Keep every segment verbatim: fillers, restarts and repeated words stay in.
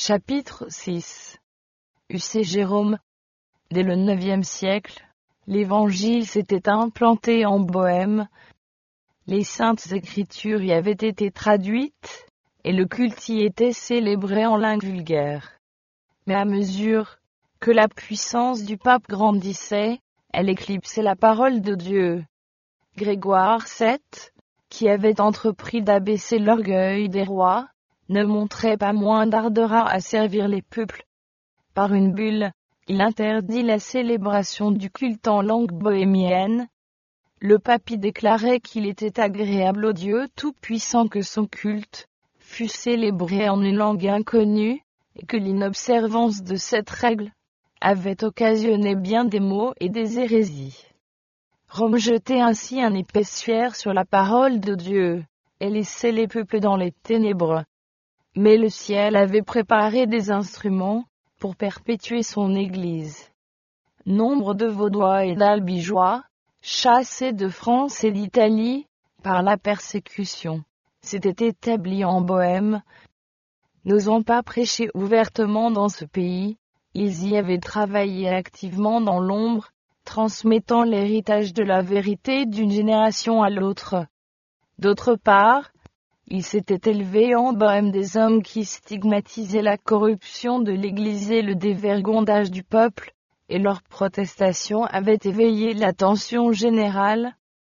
Chapitre six. Huss et Jérôme. Dès le neuvième siècle, l'Évangile s'était implanté en Bohême. Les saintes écritures y avaient été traduites, et le culte y était célébré en langue vulgaire. Mais à mesure que la puissance du pape grandissait, elle éclipsait la parole de Dieu. Grégoire sept, qui avait entrepris d'abaisser l'orgueil des rois, ne montrait pas moins d'ardeur à servir les peuples. Par une bulle, il interdit la célébration du culte en langue bohémienne. Le pape y déclarait qu'il était agréable au Dieu Tout-Puissant que son culte fût célébré en une langue inconnue, et que l'inobservance de cette règle avait occasionné bien des maux et des hérésies. Rome jetait ainsi un épaisseur sur la parole de Dieu, et laissait les peuples dans les ténèbres. Mais le ciel avait préparé des instruments pour perpétuer son Église. Nombre de Vaudois et d'Albigeois, chassés de France et d'Italie par la persécution, s'étaient établis en Bohême. N'osant pas prêcher ouvertement dans ce pays, ils y avaient travaillé activement dans l'ombre, transmettant l'héritage de la vérité d'une génération à l'autre. D'autre part, il s'était élevé en Bohême des hommes qui stigmatisaient la corruption de l'Église et le dévergondage du peuple, et leurs protestations avaient éveillé l'attention générale.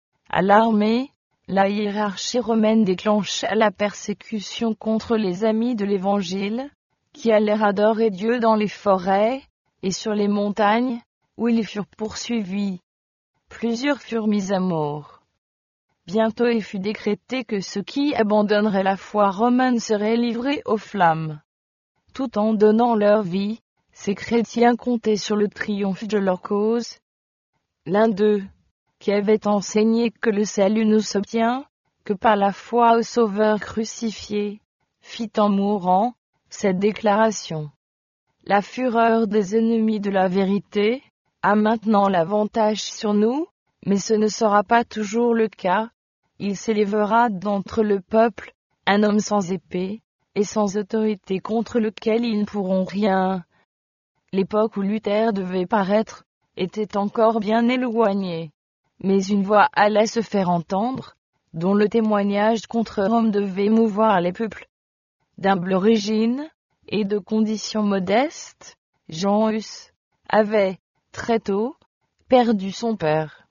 À l'armée, la hiérarchie romaine déclencha la persécution contre les amis de l'Évangile, qui allèrent adorer Dieu dans les forêts et sur les montagnes, où ils furent poursuivis. Plusieurs furent mis à mort. Bientôt il fut décrété que ceux qui abandonneraient la foi romaine seraient livrés aux flammes. Tout en donnant leur vie, ces chrétiens comptaient sur le triomphe de leur cause. L'un d'eux, qui avait enseigné que le salut ne s'obtient que par la foi au Sauveur crucifié, fit en mourant cette déclaration. La fureur des ennemis de la vérité a maintenant l'avantage sur nous, mais ce ne sera pas toujours le cas. Il s'élèvera d'entre le peuple, un homme sans épée, et sans autorité contre lequel ils ne pourront rien. L'époque où Luther devait paraître, était encore bien éloignée. Mais une voix allait se faire entendre, dont le témoignage contre Rome devait mouvoir les peuples. D'humble origine, et de conditions modestes, Jean Huss avait, très tôt, perdu son père.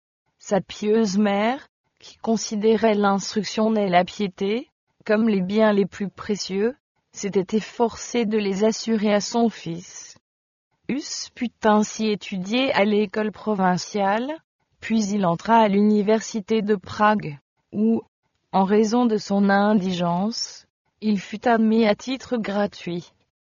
Sa pieuse mère, qui considérait l'instruction et la piété comme les biens les plus précieux, s'était efforcée de les assurer à son fils. Huss put ainsi étudier à l'école provinciale, puis il entra à l'université de Prague, où, en raison de son indigence, il fut admis à titre gratuit.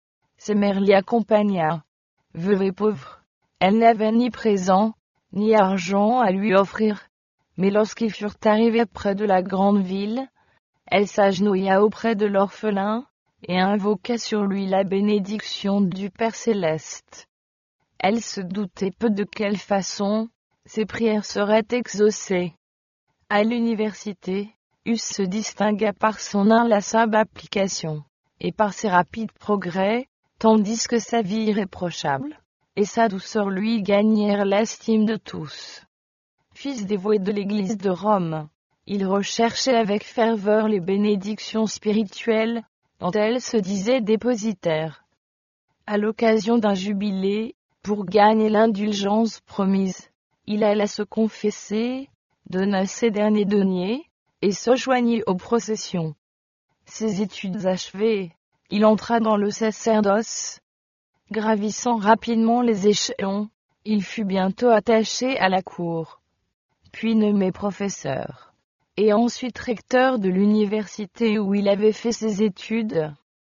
Sa mère l'y accompagna. Veuve et pauvre, elle n'avait ni présent, ni argent à lui offrir. Mais lorsqu'ils furent arrivés près de la grande ville, elle s'agenouilla auprès de l'orphelin, et invoqua sur lui la bénédiction du Père céleste. Elle se doutait peu de quelle façon ses prières seraient exaucées. À l'université, Huss se distingua par son inlassable application, et par ses rapides progrès, tandis que sa vie irréprochable et sa douceur lui gagnèrent l'estime de tous. Fils dévoué de l'Église de Rome, il recherchait avec ferveur les bénédictions spirituelles, dont elle se disait dépositaire. À l'occasion d'un jubilé, pour gagner l'indulgence promise, il alla se confesser, donna ses derniers deniers, et se joignit aux processions. Ses études achevées, il entra dans le sacerdoce. Gravissant rapidement les échelons, il fut bientôt attaché à la cour, puis nommé professeur, et ensuite recteur de l'université où il avait fait ses études.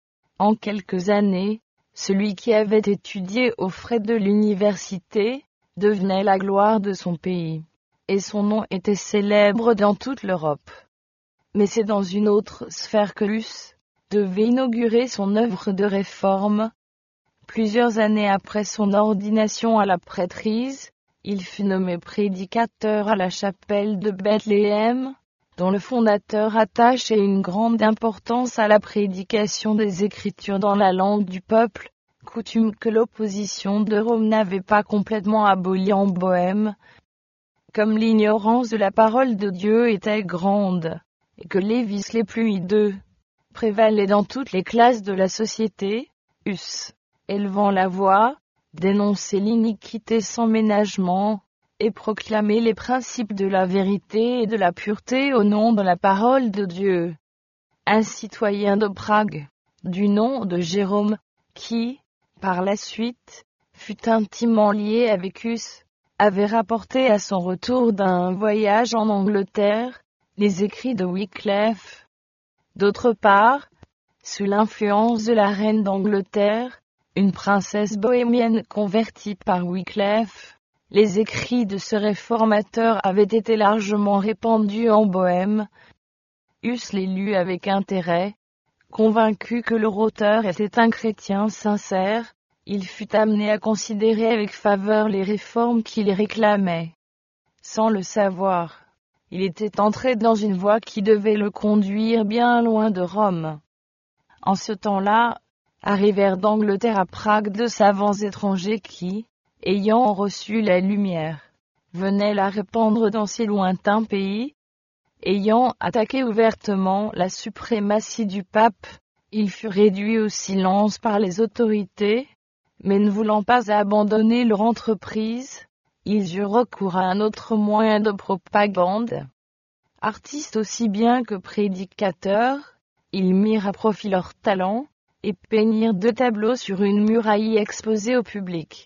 En quelques années, celui qui avait étudié aux frais de l'université devenait la gloire de son pays, et son nom était célèbre dans toute l'Europe. Mais c'est dans une autre sphère que Huss devait inaugurer son œuvre de réforme. Plusieurs années après son ordination à la prêtrise, il fut nommé prédicateur à la chapelle de Bethléem, dont le fondateur attachait une grande importance à la prédication des Écritures dans la langue du peuple, coutume que l'opposition de Rome n'avait pas complètement abolie en Bohême. Comme l'ignorance de la parole de Dieu était grande, et que les vices les plus hideux prévalaient dans toutes les classes de la société, Huss, élevant la voix, dénonçait l'iniquité sans ménagement, et proclamait les principes de la vérité et de la pureté au nom de la parole de Dieu. Un citoyen de Prague, du nom de Jérôme, qui, par la suite, fut intimement lié avec Huss, avait rapporté à son retour d'un voyage en Angleterre, les écrits de Wycliffe. D'autre part, sous l'influence de la reine d'Angleterre, une princesse bohémienne convertie par Wycliffe, les écrits de ce réformateur avaient été largement répandus en Bohême. Huss les lut avec intérêt, convaincu que leur auteur était un chrétien sincère. Il fut amené à considérer avec faveur les réformes qu'il réclamait. Sans le savoir, il était entré dans une voie qui devait le conduire bien loin de Rome. En ce temps-là, arrivèrent d'Angleterre à Prague deux savants étrangers qui, ayant reçu la lumière, venaient la répandre dans ces lointains pays. Ayant attaqué ouvertement la suprématie du pape, ils furent réduits au silence par les autorités. Mais ne voulant pas abandonner leur entreprise, ils eurent recours à un autre moyen de propagande. Artistes aussi bien que prédicateurs, ils mirent à profit leur talent, et peignirent deux tableaux sur une muraille exposée au public.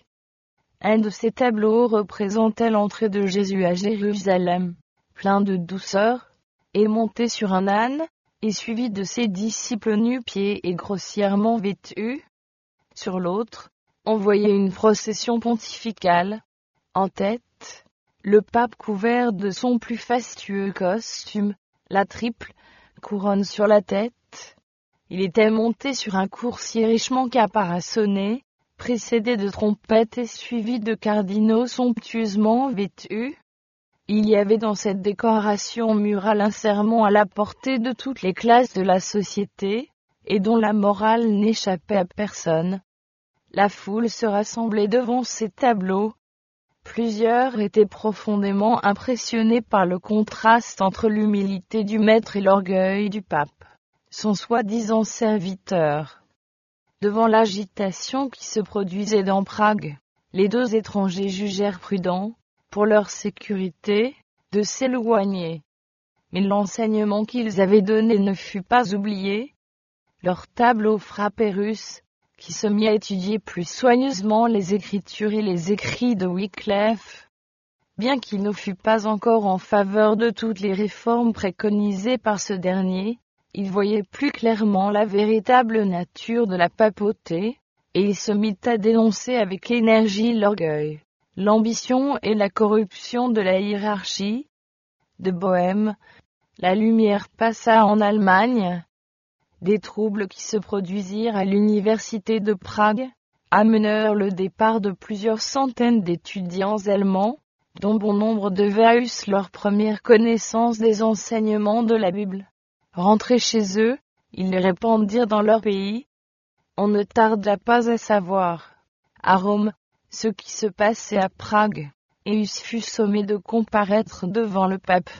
Un de ces tableaux représentait l'entrée de Jésus à Jérusalem, plein de douceur, et monté sur un âne, et suivi de ses disciples nu-pieds et grossièrement vêtus. Sur l'autre, on voyait une procession pontificale. En tête, le pape couvert de son plus fastueux costume, la triple couronne sur la tête. Il était monté sur un coursier richement caparaçonné, précédé de trompettes et suivi de cardinaux somptueusement vêtus. Il y avait dans cette décoration murale un sermon à la portée de toutes les classes de la société, et dont la morale n'échappait à personne. La foule se rassemblait devant ces tableaux. Plusieurs étaient profondément impressionnés par le contraste entre l'humilité du maître et l'orgueil du pape, son soi-disant serviteur. Devant l'agitation qui se produisait dans Prague, les deux étrangers jugèrent prudent, pour leur sécurité, de s'éloigner. Mais l'enseignement qu'ils avaient donné ne fut pas oublié. Leur tableau frappait Huss, qui se mit à étudier plus soigneusement les Écritures et les écrits de Wycliffe. Bien qu'il ne fût pas encore en faveur de toutes les réformes préconisées par ce dernier, il voyait plus clairement la véritable nature de la papauté, et il se mit à dénoncer avec énergie l'orgueil, l'ambition et la corruption de la hiérarchie. De Bohême, la lumière passa en Allemagne. Des troubles qui se produisirent à l'université de Prague amenèrent le départ de plusieurs centaines d'étudiants allemands, dont bon nombre devaient eussent leur première connaissance des enseignements de la Bible. Rentrés chez eux, ils les répandirent dans leur pays. On ne tarda pas à savoir, à Rome, ce qui se passait à Prague, et Huss fut sommé de comparaître devant le pape.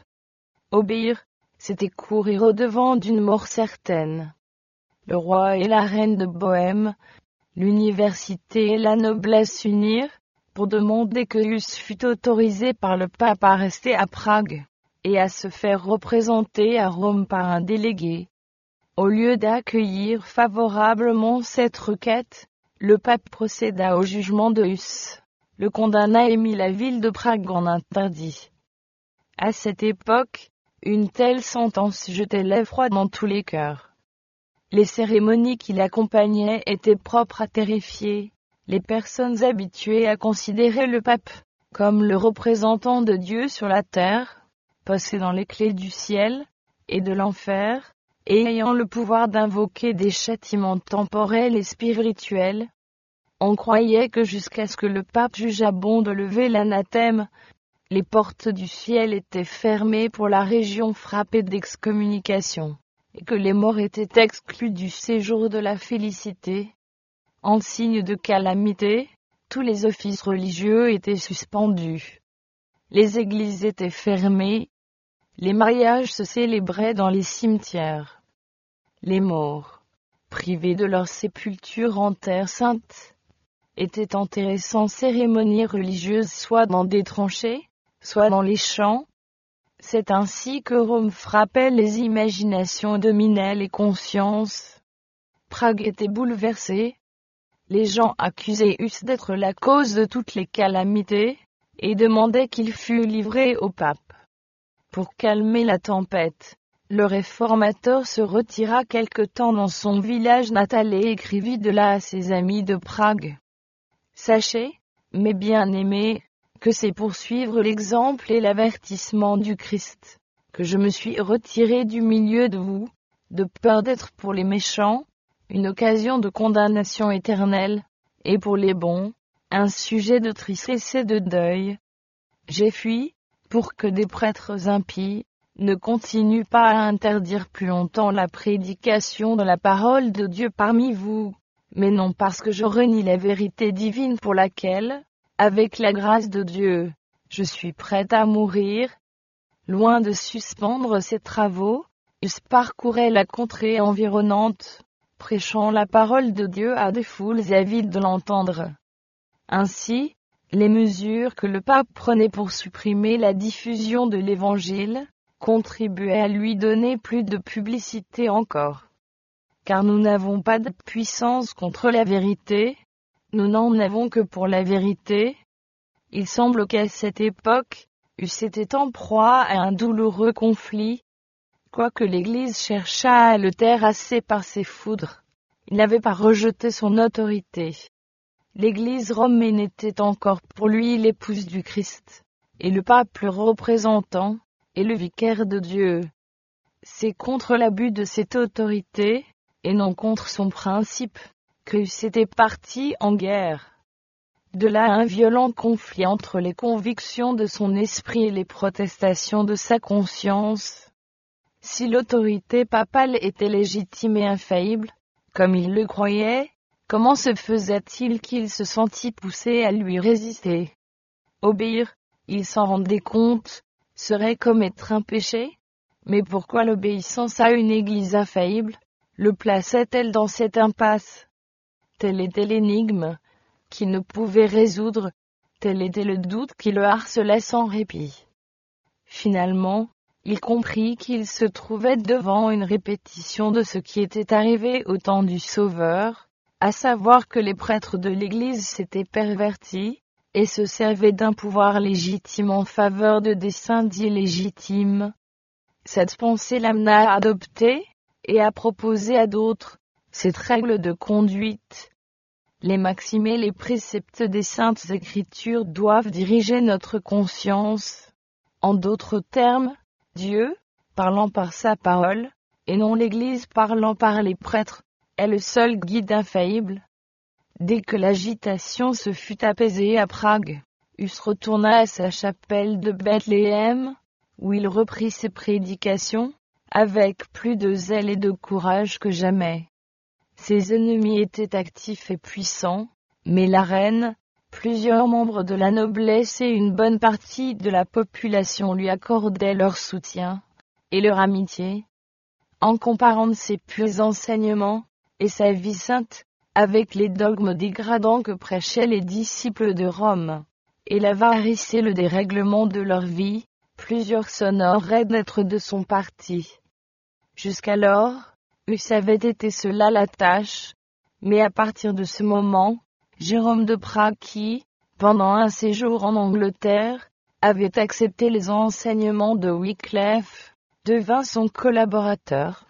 Obéir, c'était courir au-devant d'une mort certaine. Le roi et la reine de Bohême, l'université et la noblesse s'unirent pour demander que Huss fût autorisé par le pape à rester à Prague, et à se faire représenter à Rome par un délégué. Au lieu d'accueillir favorablement cette requête, le pape procéda au jugement de Huss, le condamna et mit la ville de Prague en interdit. À cette époque, une telle sentence jetait l'effroi dans tous les cœurs. Les cérémonies qui l'accompagnaient étaient propres à terrifier les personnes habituées à considérer le pape comme le représentant de Dieu sur la terre, possédant les clés du ciel et de l'enfer, et ayant le pouvoir d'invoquer des châtiments temporels et spirituels. On croyait que jusqu'à ce que le pape jugeât bon de lever l'anathème, les portes du ciel étaient fermées pour la région frappée d'excommunication, et que les morts étaient exclus du séjour de la félicité. En signe de calamité, tous les offices religieux étaient suspendus. Les églises étaient fermées. Les mariages se célébraient dans les cimetières. Les morts, privés de leur sépulture en terre sainte, étaient enterrés sans cérémonie religieuse, soit dans des tranchées, soit dans les champs. C'est ainsi que Rome frappait les imaginations et dominait les consciences. Prague était bouleversée. Les gens accusaient Huss d'être la cause de toutes les calamités, et demandaient qu'il fût livré au pape. Pour calmer la tempête, le réformateur se retira quelque temps dans son village natal et écrivit de là à ses amis de Prague. Sachez, mes bien-aimés, que c'est pour suivre l'exemple et l'avertissement du Christ, que je me suis retiré du milieu de vous, de peur d'être pour les méchants une occasion de condamnation éternelle, et pour les bons, un sujet de tristesse et de deuil. J'ai fui, pour que des prêtres impies ne continuent pas à interdire plus longtemps la prédication de la parole de Dieu parmi vous, mais non parce que je renie la vérité divine pour laquelle, avec la grâce de Dieu, je suis prêt à mourir. Loin de suspendre ses travaux, il parcourait la contrée environnante, prêchant la parole de Dieu à des foules avides de l'entendre. Ainsi, les mesures que le pape prenait pour supprimer la diffusion de l'Évangile contribuaient à lui donner plus de publicité encore. Car nous n'avons pas de puissance contre la vérité, nous n'en avons que pour la vérité. Il semble qu'à cette époque, Huss était en proie à un douloureux conflit. Quoique l'Église cherchât à le taire assez par ses foudres, il n'avait pas rejeté son autorité. L'Église romaine était encore pour lui l'épouse du Christ, et le pape le représentant, et le vicaire de Dieu. C'est contre l'abus de cette autorité, et non contre son principe, que Huss était parti en guerre. De là un violent conflit entre les convictions de son esprit et les protestations de sa conscience. Si l'autorité papale était légitime et infaillible, comme il le croyait, comment se faisait-il qu'il se sentît poussé à lui résister? Obéir, il s'en rendait compte, serait commettre un péché? Mais pourquoi l'obéissance à une Église infaillible le plaçait-elle dans cette impasse? Telle était l'énigme qu'il ne pouvait résoudre, tel était le doute qui le harcelait sans répit. Finalement, il comprit qu'il se trouvait devant une répétition de ce qui était arrivé au temps du Sauveur, à savoir que les prêtres de l'Église s'étaient pervertis, et se servaient d'un pouvoir légitime en faveur de desseins illégitimes. Cette pensée l'amena à adopter, et à proposer à d'autres, cette règle de conduite. Les maximes et les préceptes des Saintes Écritures doivent diriger notre conscience. En d'autres termes, Dieu, parlant par sa parole, et non l'Église parlant par les prêtres, est le seul guide infaillible. Dès que l'agitation se fut apaisée à Prague, Huss retourna à sa chapelle de Bethléem, où il reprit ses prédications, avec plus de zèle et de courage que jamais. Ses ennemis étaient actifs et puissants, mais la reine, plusieurs membres de la noblesse et une bonne partie de la population lui accordaient leur soutien et leur amitié. En comparant ses purs enseignements et sa vie sainte avec les dogmes dégradants que prêchaient les disciples de Rome, et l'avarice et le dérèglement de leur vie, plusieurs s'honoreraient d'être de son parti. Jusqu'alors, Huss avait été seul à la tâche, mais à partir de ce moment, Jérôme de Prague qui, pendant un séjour en Angleterre, avait accepté les enseignements de Wycliffe, devint son collaborateur.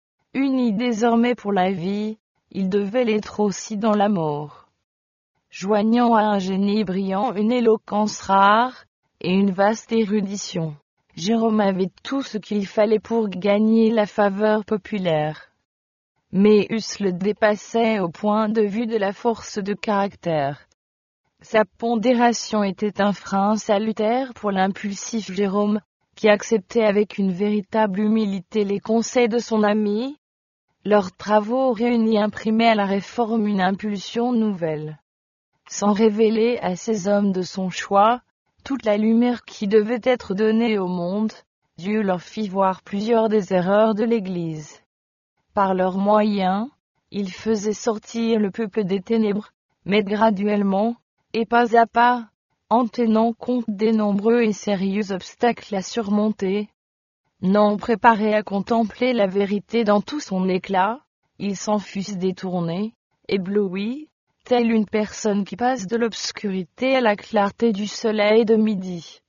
Uni désormais pour la vie, il devait l'être aussi dans la mort. Joignant à un génie brillant une éloquence rare et une vaste érudition, Jérôme avait tout ce qu'il fallait pour gagner la faveur populaire. Mais Huss le dépassait au point de vue de la force de caractère. Sa pondération était un frein salutaire pour l'impulsif Jérôme, qui acceptait avec une véritable humilité les conseils de son ami. Leurs travaux réunis imprimaient à la réforme une impulsion nouvelle. Sans révéler à ces hommes de son choix toute la lumière qui devait être donnée au monde, Dieu leur fit voir plusieurs des erreurs de l'Église. Par leurs moyens, ils faisaient sortir le peuple des ténèbres, mais graduellement, et pas à pas, en tenant compte des nombreux et sérieux obstacles à surmonter. Non préparés à contempler la vérité dans tout son éclat, ils s'en fussent détournés, éblouis, telle une personne qui passe de l'obscurité à la clarté du soleil de midi.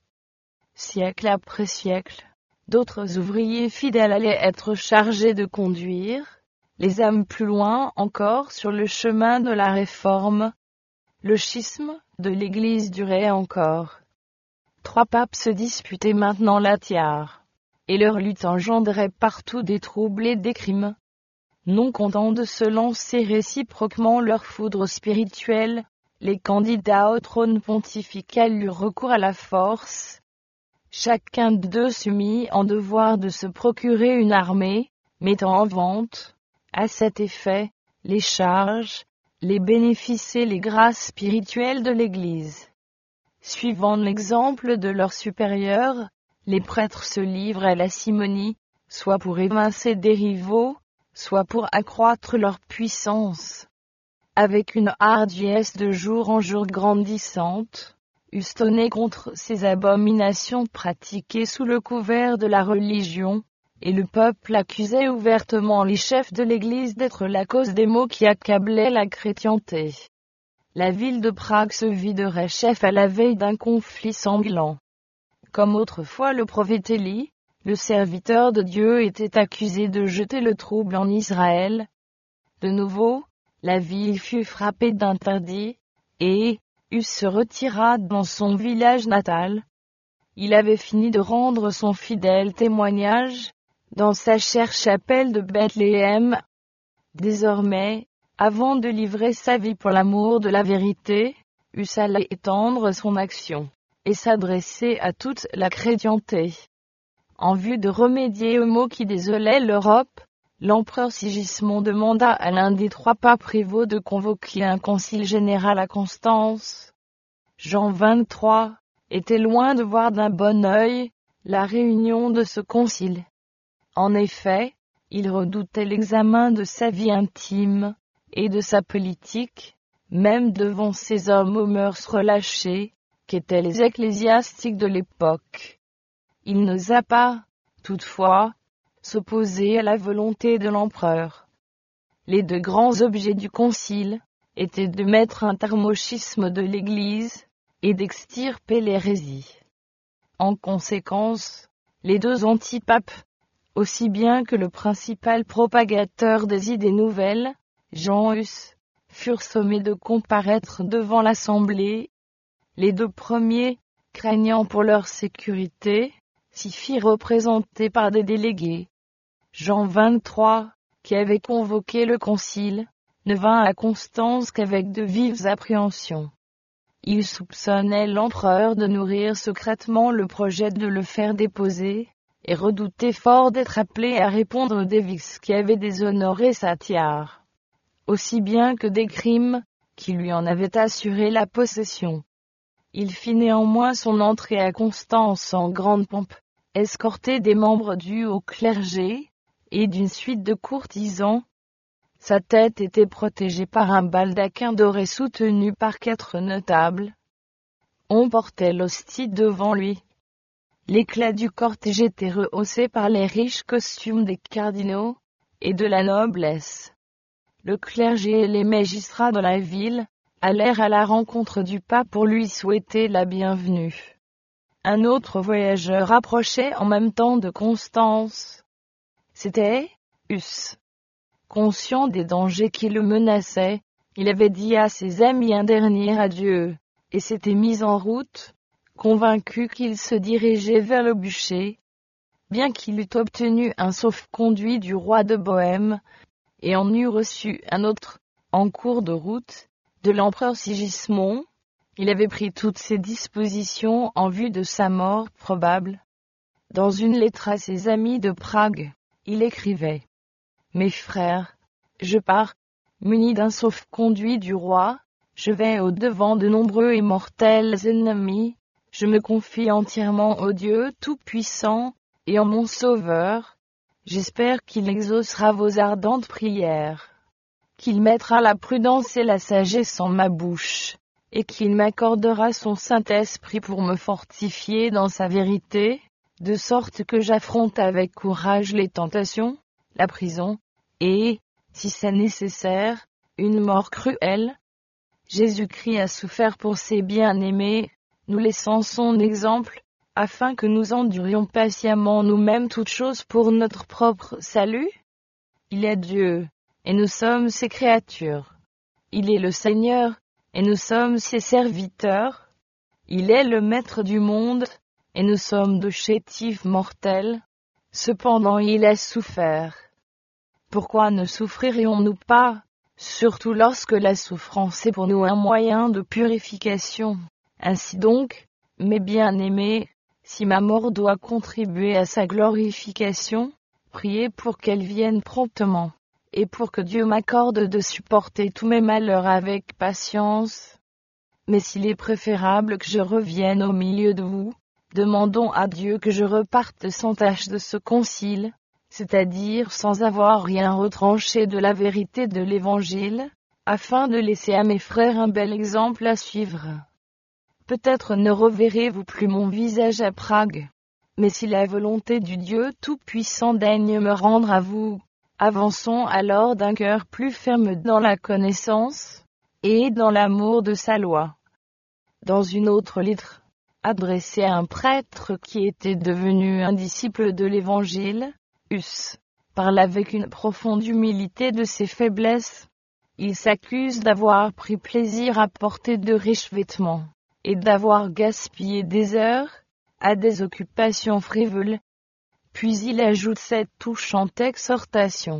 Siècle après siècle, d'autres ouvriers fidèles allaient être chargés de conduire les âmes plus loin encore sur le chemin de la réforme. Le schisme de l'Église durait encore. Trois papes se disputaient maintenant la tiare, et leur lutte engendrait partout des troubles et des crimes. Non contents de se lancer réciproquement leur foudre spirituelle, les candidats au trône pontifical eurent recours à la force. Chacun d'eux se mit en devoir de se procurer une armée, mettant en vente, à cet effet, les charges, les bénéfices et les grâces spirituelles de l'Église. Suivant l'exemple de leurs supérieurs, les prêtres se livrent à la simonie, soit pour évincer des rivaux, soit pour accroître leur puissance. Avec une hardiesse de jour en jour grandissante, eussent tonné contre ces abominations pratiquées sous le couvert de la religion, et le peuple accusait ouvertement les chefs de l'Église d'être la cause des maux qui accablaient la chrétienté. La ville de Prague se vit de rechef à la veille d'un conflit sanglant. Comme autrefois le prophète Élie, le serviteur de Dieu était accusé de jeter le trouble en Israël. De nouveau, la ville fut frappée d'interdit, et Huss se retira dans son village natal. Il avait fini de rendre son fidèle témoignage dans sa chère chapelle de Bethléem. Désormais, avant de livrer sa vie pour l'amour de la vérité, Huss allait étendre son action, et s'adresser à toute la chrétienté. En vue de remédier aux maux qui désolaient l'Europe, l'empereur Sigismond demanda à l'un des trois papes prévôts de convoquer un concile général à Constance. Jean vingt-trois était loin de voir d'un bon œil la réunion de ce concile. En effet, il redoutait l'examen de sa vie intime et de sa politique, même devant ces hommes aux mœurs relâchées, qu'étaient les ecclésiastiques de l'époque. Il n'osa pas, toutefois, s'opposer à la volonté de l'empereur. Les deux grands objets du concile étaient de mettre un terme au schisme de l'Église et d'extirper l'hérésie. En conséquence, les deux antipapes, aussi bien que le principal propagateur des idées nouvelles, Jean Hus, furent sommés de comparaître devant l'Assemblée. Les deux premiers, craignant pour leur sécurité, s'y firent représenter par des délégués. Jean vingt-trois, qui avait convoqué le concile, ne vint à Constance qu'avec de vives appréhensions. Il soupçonnait l'empereur de nourrir secrètement le projet de le faire déposer, et redoutait fort d'être appelé à répondre des vices qui avaient déshonoré sa tiare, aussi bien que des crimes qui lui en avaient assuré la possession. Il fit néanmoins son entrée à Constance en grande pompe, escorté des membres du haut clergé, et d'une suite de courtisans. Sa tête était protégée par un baldaquin doré soutenu par quatre notables. On portait l'hostie devant lui. L'éclat du cortège était rehaussé par les riches costumes des cardinaux et de la noblesse. Le clergé et les magistrats de la ville allèrent à la rencontre du pape pour lui souhaiter la bienvenue. Un autre voyageur approchait en même temps de Constance. C'était Huss. Conscient des dangers qui le menaçaient, il avait dit à ses amis un dernier adieu, et s'était mis en route, convaincu qu'il se dirigeait vers le bûcher. Bien qu'il eût obtenu un sauf-conduit du roi de Bohême, et en eût reçu un autre, en cours de route, de l'empereur Sigismond, Il avait pris toutes ses dispositions en vue de sa mort probable. Dans une lettre à ses amis de Prague, il écrivait : « Mes frères, je pars, muni d'un sauf-conduit du roi, je vais au-devant de nombreux et mortels ennemis, je me confie entièrement au Dieu Tout-Puissant, et en mon Sauveur. J'espère qu'il exaucera vos ardentes prières, qu'il mettra la prudence et la sagesse en ma bouche, et qu'il m'accordera son Saint-Esprit pour me fortifier dans sa vérité, de sorte que j'affronte avec courage les tentations, la prison, et, si c'est nécessaire, une mort cruelle. Jésus-Christ a souffert pour ses bien-aimés, nous laissant son exemple, afin que nous endurions patiemment nous-mêmes toutes choses pour notre propre salut. Il est Dieu, et nous sommes ses créatures. Il est le Seigneur, et nous sommes ses serviteurs. Il est le Maître du monde, et nous sommes de chétifs mortels. Cependant il a souffert. Pourquoi ne souffririons-nous pas, surtout lorsque la souffrance est pour nous un moyen de purification? Ainsi donc, mes bien-aimés, si ma mort doit contribuer à sa glorification, priez pour qu'elle vienne promptement, et pour que Dieu m'accorde de supporter tous mes malheurs avec patience. Mais s'il est préférable que je revienne au milieu de vous, demandons à Dieu que je reparte sans tache de ce concile, c'est-à-dire sans avoir rien retranché de la vérité de l'Évangile, afin de laisser à mes frères un bel exemple à suivre. Peut-être ne reverrez-vous plus mon visage à Prague, mais si la volonté du Dieu Tout-Puissant daigne me rendre à vous, avançons alors d'un cœur plus ferme dans la connaissance, et dans l'amour de sa loi. Dans une autre lettre, adressée à un prêtre qui était devenu un disciple de l'Évangile, Hus parle avec une profonde humilité de ses faiblesses. Il s'accuse d'avoir pris plaisir à porter de riches vêtements, et d'avoir gaspillé des heures à des occupations frivoles. Puis il ajoute cette touchante exhortation :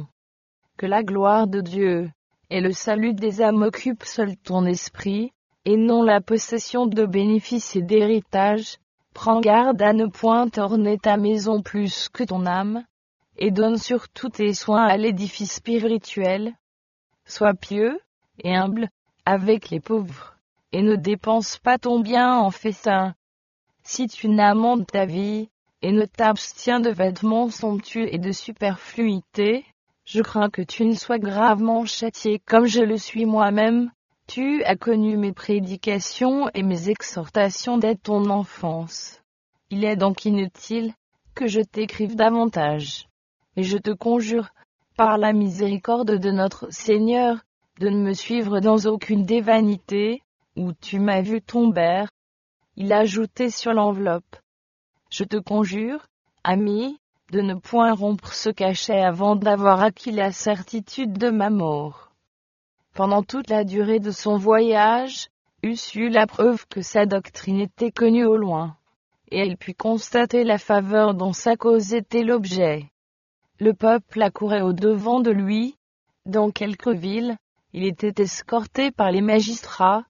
que la gloire de Dieu et le salut des âmes occupent seul ton esprit, et non la possession de bénéfices et d'héritage. Prends garde à ne point orner ta maison plus que ton âme, et donne surtout tes soins à l'édifice spirituel. Sois pieux et humble avec les pauvres, et ne dépense pas ton bien en festins. Si tu n'amendes ta vie, et ne t'abstiens de vêtements somptueux et de superfluité, je crains que tu ne sois gravement châtié comme je le suis moi-même. Tu as connu mes prédications et mes exhortations dès ton enfance. Il est donc inutile que je t'écrive davantage. Et je te conjure, par la miséricorde de notre Seigneur, de ne me suivre dans aucune des vanités, où tu m'as vu tomber. Il a ajouté sur l'enveloppe : je te conjure, ami, de ne point rompre ce cachet avant d'avoir acquis la certitude de ma mort. Pendant toute la durée de son voyage, Hus eut la preuve que sa doctrine était connue au loin, et elle put constater la faveur dont sa cause était l'objet. Le peuple accourait au-devant de lui. Dans quelques villes, il était escorté par les magistrats.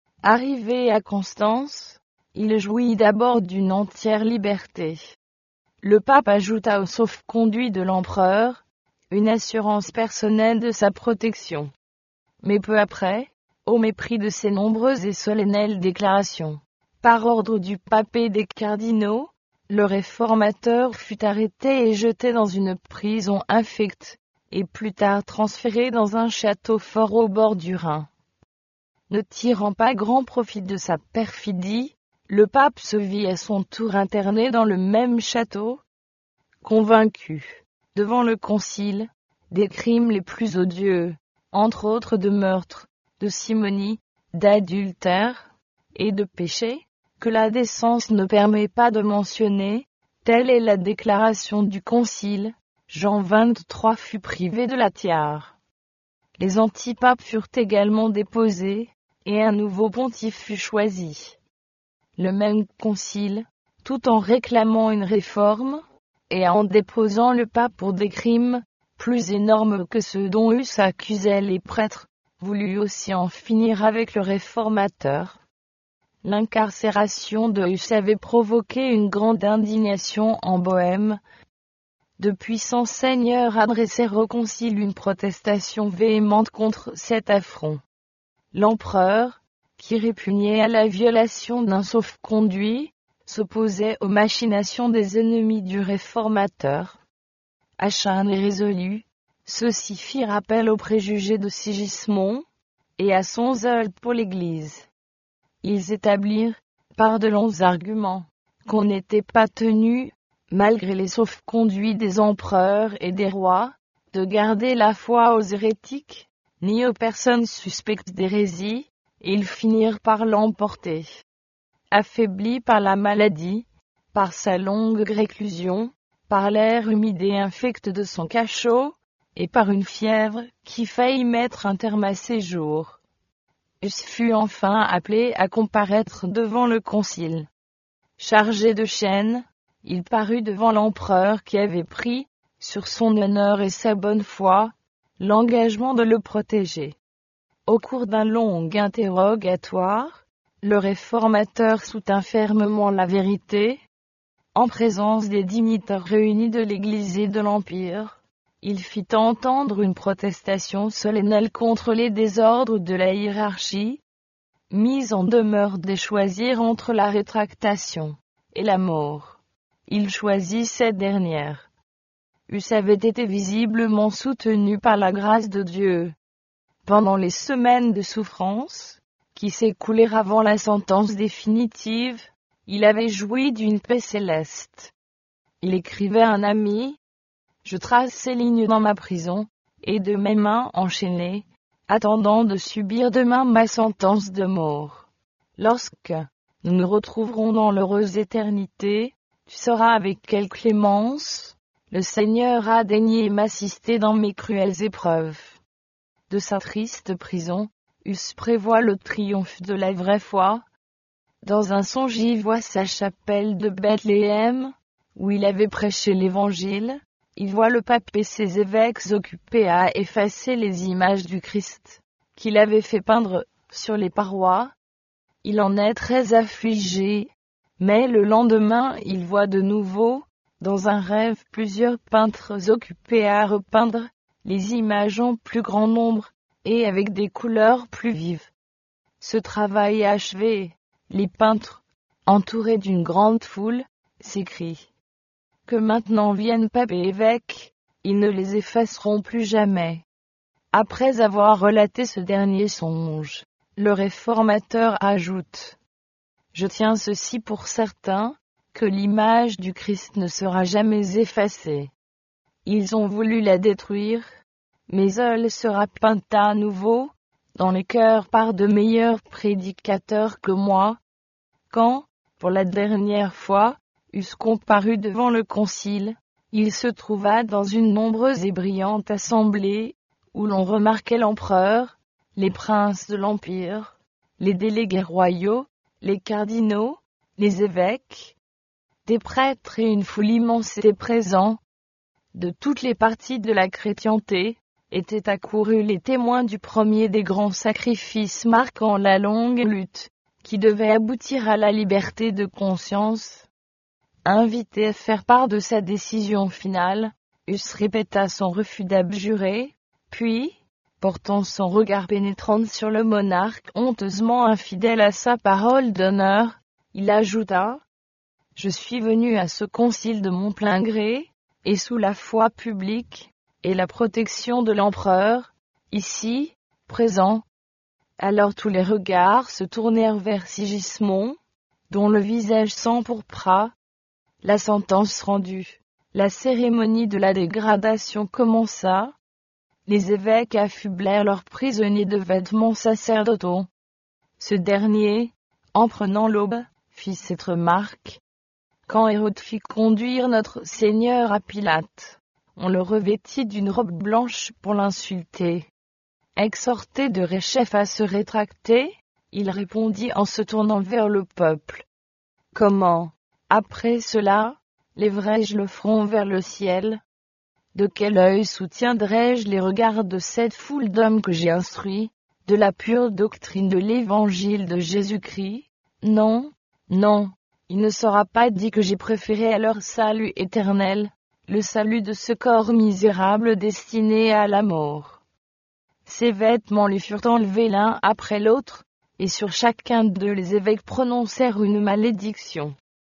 Arrivé à Constance, il jouit d'abord d'une entière liberté. Le pape ajouta au sauf-conduit de l'empereur une assurance personnelle de sa protection. Mais peu après, au mépris de ses nombreuses et solennelles déclarations, par ordre du pape et des cardinaux, le réformateur fut arrêté et jeté dans une prison infecte, et plus tard transféré dans un château fort au bord du Rhin. Ne tirant pas grand profit de sa perfidie, le pape se vit à son tour interné dans le même château. Convaincu, devant le concile, des crimes les plus odieux, entre autres de meurtre, de simonie, d'adultère et de péché, que la décence ne permet pas de mentionner, telle est la déclaration du concile, Jean vingt-trois fut privé de la tiare. Les antipapes furent également déposés, et un nouveau pontife fut choisi. Le même concile, tout en réclamant une réforme, et en déposant le pape pour des crimes plus énormes que ceux dont Hus accusait les prêtres, voulut aussi en finir avec le réformateur. L'incarcération de Huss avait provoqué une grande indignation en Bohême. De puissants seigneurs adressèrent au concile une protestation véhémente contre cet affront. L'empereur, qui répugnait à la violation d'un sauf-conduit, s'opposait aux machinations des ennemis du réformateur. Acharné et résolu, ceux-ci firent appel aux préjugés de Sigismond, et à son zèle pour l'Église. Ils établirent, par de longs arguments, qu'on n'était pas tenu, malgré les sauf-conduits des empereurs et des rois, de garder la foi aux hérétiques, ni aux personnes suspectes d'hérésie, et ils finirent par l'emporter. Affaibli par la maladie, par sa longue réclusion, par l'air humide et infect de son cachot, et par une fièvre qui faillit mettre un terme à ses jours, Huss fut enfin appelé à comparaître devant le concile. Chargé de chaînes, il parut devant l'empereur qui avait pris, sur son honneur et sa bonne foi, l'engagement de le protéger. Au cours d'un long interrogatoire, le réformateur soutint fermement la vérité. En présence des dignitaires réunis de l'Église et de l'Empire, il fit entendre une protestation solennelle contre les désordres de la hiérarchie, mise en demeure de choisir entre la rétractation et la mort. Il choisit cette dernière. Huss avait été visiblement soutenu par la grâce de Dieu. Pendant les semaines de souffrance, qui s'écoulèrent avant la sentence définitive, il avait joui d'une paix céleste. Il écrivait à un ami: « Je trace ces lignes dans ma prison, et de mes mains enchaînées, attendant de subir demain ma sentence de mort. Lorsque nous nous retrouverons dans l'heureuse éternité, tu sauras avec quelle clémence le Seigneur a daigné m'assister dans mes cruelles épreuves. » De sa triste prison, Huss prévoit le triomphe de la vraie foi. Dans un songe, il voit sa chapelle de Bethléem, où il avait prêché l'Évangile. Il voit le pape et ses évêques occupés à effacer les images du Christ, qu'il avait fait peindre sur les parois. Il en est très affligé, mais le lendemain il voit de nouveau, dans un rêve, plusieurs peintres occupés à repeindre les images en plus grand nombre, et avec des couleurs plus vives. Ce travail achevé, les peintres, entourés d'une grande foule, s'écrient: « Que maintenant viennent pape et évêque, ils ne les effaceront plus jamais. » Après avoir relaté ce dernier songe, le réformateur ajoute: « Je tiens ceci pour certain, que l'image du Christ ne sera jamais effacée. Ils ont voulu la détruire, mais elle sera peinte à nouveau, dans les cœurs par de meilleurs prédicateurs que moi. » Quand, pour la dernière fois, Huss comparut devant le concile, il se trouva dans une nombreuse et brillante assemblée, où l'on remarquait l'empereur, les princes de l'Empire, les délégués royaux, les cardinaux, les évêques, des prêtres et une foule immense étaient présents. De toutes les parties de la chrétienté, étaient accourus les témoins du premier des grands sacrifices marquant la longue lutte, qui devait aboutir à la liberté de conscience. Invité à faire part de sa décision finale, Huss répéta son refus d'abjurer, puis, portant son regard pénétrant sur le monarque honteusement infidèle à sa parole d'honneur, il ajouta: « Je suis venu à ce concile de mon plein gré, et sous la foi publique, et la protection de l'empereur, ici, présent. » Alors tous les regards se tournèrent vers Sigismond, dont le visage s'empourpra. La sentence rendue, la cérémonie de la dégradation commença. Les évêques affublèrent leurs prisonniers de vêtements sacerdotaux. Ce dernier, en prenant l'aube, fit cette remarque: « Quand Hérode fit conduire notre Seigneur à Pilate, on le revêtit d'une robe blanche pour l'insulter. Exhorté de Réchef à se rétracter, il répondit en se tournant vers le peuple: « Comment, après cela, lèverai-je le front vers le ciel? De quel œil soutiendrai-je les regards de cette foule d'hommes que j'ai instruits, de la pure doctrine de l'Évangile de Jésus-Christ, Non, non, il ne sera pas dit que j'ai préféré à leur salut éternel, le salut de ce corps misérable destiné à la mort. Ses vêtements lui furent enlevés l'un après l'autre, et sur chacun d'eux les évêques prononcèrent une malédiction.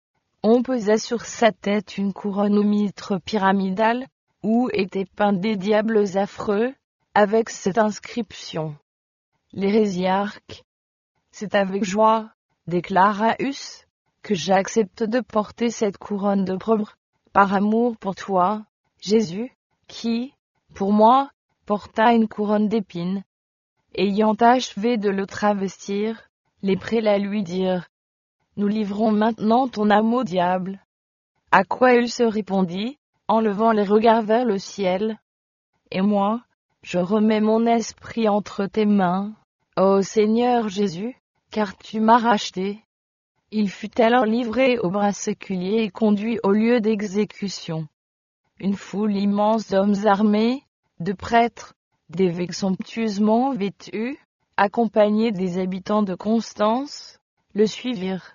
On posa sur sa tête une couronne au mitre pyramidal, où étaient peints des diables affreux, avec cette inscription. L'hérésiarque. C'est avec joie, déclara Huss, que j'accepte de porter cette couronne de d'opprobre, par amour pour toi, Jésus, qui, pour moi, porta une couronne d'épines. Ayant achevé de le travestir, les prélats lui dirent, « Nous livrons maintenant ton âme au diable. » À quoi il se répondit, en levant les regards vers le ciel, « Et moi, je remets mon esprit entre tes mains, ô Seigneur Jésus, car tu m'as racheté. » Il fut alors livré au bras séculier et conduit au lieu d'exécution. Une foule immense d'hommes armés, de prêtres, d'évêques somptueusement vêtus, accompagnés des habitants de Constance, le suivirent.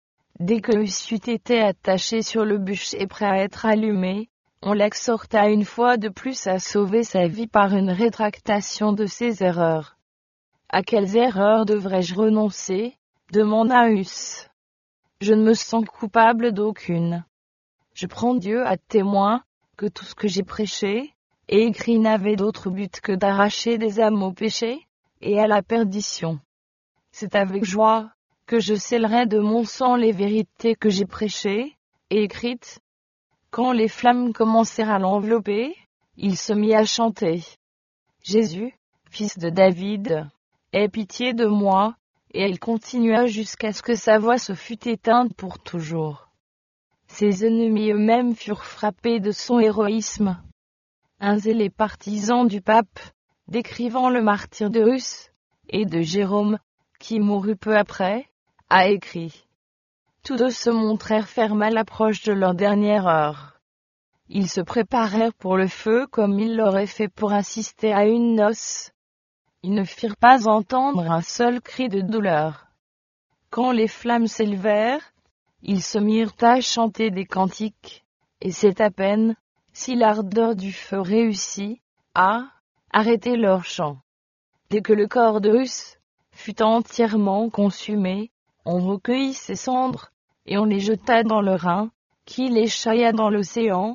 Dès que Huss eut été attaché sur le bûcher et prêt à être allumé, on l'exhorta une fois de plus à sauver sa vie par une rétractation de ses erreurs. « À quelles erreurs devrais-je renoncer ?» demanda Huss. « Je ne me sens coupable d'aucune. Je prends Dieu à témoin, que tout ce que j'ai prêché et écrit n'avait d'autre but que d'arracher des âmes au péché, et à la perdition. C'est avec joie que je scellerai de mon sang les vérités que j'ai prêchées et écrites. » Quand les flammes commencèrent à l'envelopper, il se mit à chanter. « Jésus, fils de David, aie pitié de moi. » Et elle continua jusqu'à ce que sa voix se fût éteinte pour toujours. Ses ennemis eux-mêmes furent frappés de son héroïsme. Un zélé partisan du pape, décrivant le martyre de Huss, et de Jérôme, qui mourut peu après, a écrit. Tous deux se montrèrent fermes à l'approche de leur dernière heure. Ils se préparèrent pour le feu comme ils l'auraient fait pour assister à une noce. Ils ne firent pas entendre un seul cri de douleur. Quand les flammes s'élevèrent, ils se mirent à chanter des cantiques, et c'est à peine, si l'ardeur du feu réussit, à arrêter leur chant. Dès que le corps de Huss fut entièrement consumé, on recueillit ses cendres, et on les jeta dans le Rhin, qui les chaya dans l'océan.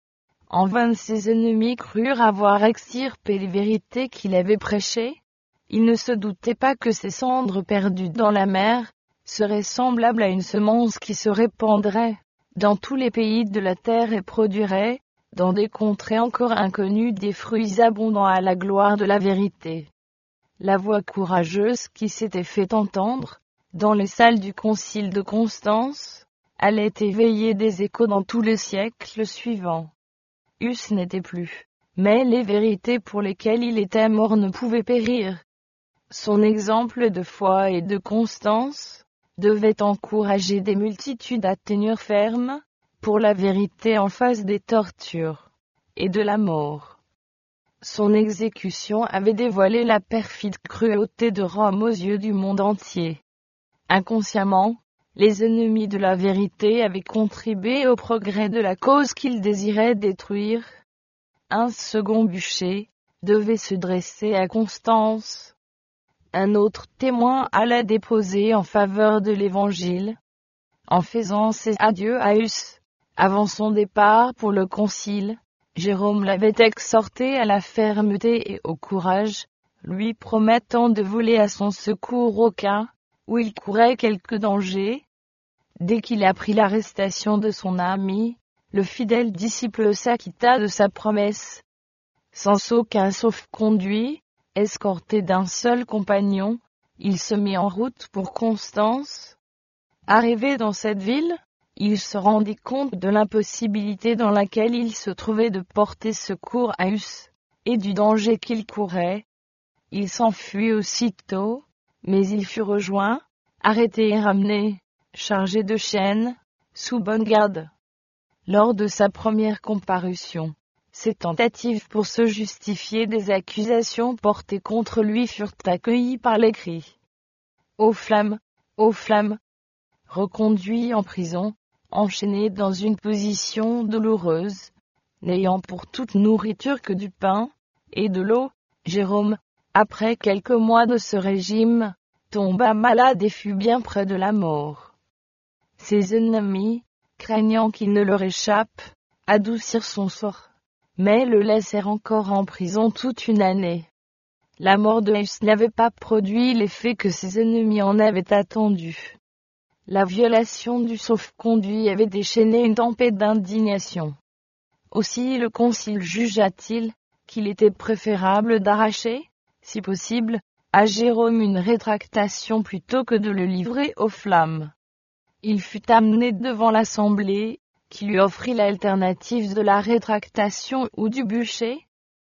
En vain ses ennemis crurent avoir extirpé les vérités qu'il avait prêchées. Ils ne se doutaient pas que ces cendres perdues dans la mer seraient semblables à une semence qui se répandrait dans tous les pays de la terre et produirait, dans des contrées encore inconnues, des fruits abondants à la gloire de la vérité. La voix courageuse qui s'était fait entendre, dans les salles du concile de Constance, allait éveiller des échos dans tous les siècles suivants. Huss n'était plus, mais les vérités pour lesquelles il était mort ne pouvaient périr. Son exemple de foi et de constance devait encourager des multitudes à tenir ferme pour la vérité en face des tortures et de la mort. Son exécution avait dévoilé la perfide cruauté de Rome aux yeux du monde entier. Inconsciemment, les ennemis de la vérité avaient contribué au progrès de la cause qu'ils désiraient détruire. Un second bûcher devait se dresser à Constance. Un autre témoin alla déposer en faveur de l'Évangile. En faisant ses adieux à Huss, avant son départ pour le concile, Jérôme l'avait exhorté à la fermeté et au courage, lui promettant de voler à son secours au cas où il courait quelque danger. Dès qu'il apprit l'arrestation de son ami, le fidèle disciple s'acquitta de sa promesse. Sans aucun sauf-conduit, escorté d'un seul compagnon, il se mit en route pour Constance. Arrivé dans cette ville, il se rendit compte de l'impossibilité dans laquelle il se trouvait de porter secours à Huss, et du danger qu'il courait. Il s'enfuit aussitôt, mais il fut rejoint, arrêté et ramené, chargé de chaînes, sous bonne garde. Lors de sa première comparution, ses tentatives pour se justifier des accusations portées contre lui furent accueillies par les cris. « Ô flamme, ô flamme, reconduit en prison, enchaîné dans une position douloureuse, n'ayant pour toute nourriture que du pain et de l'eau, Jérôme, après quelques mois de ce régime, tomba malade et fut bien près de la mort. Ses ennemis, craignant qu'il ne leur échappe, adoucirent son sort, mais le laissèrent encore en prison toute une année. La mort de Huss n'avait pas produit l'effet que ses ennemis en avaient attendu. La violation du sauf-conduit avait déchaîné une tempête d'indignation. Aussi le concile jugea-t-il qu'il était préférable d'arracher, si possible, à Jérôme une rétractation plutôt que de le livrer aux flammes. Il fut amené devant l'assemblée, qui lui offrit l'alternative de la rétractation ou du bûcher.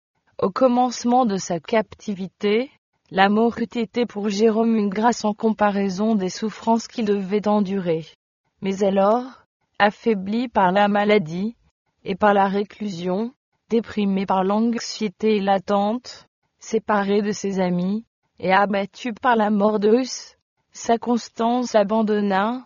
Au commencement de sa captivité, la mort eût été pour Jérôme une grâce en comparaison des souffrances qu'il devait endurer. Mais alors, affaibli par la maladie, et par la réclusion, déprimé par l'anxiété et l'attente, séparé de ses amis, et abattu par la mort de Huss, sa constance l'abandonna.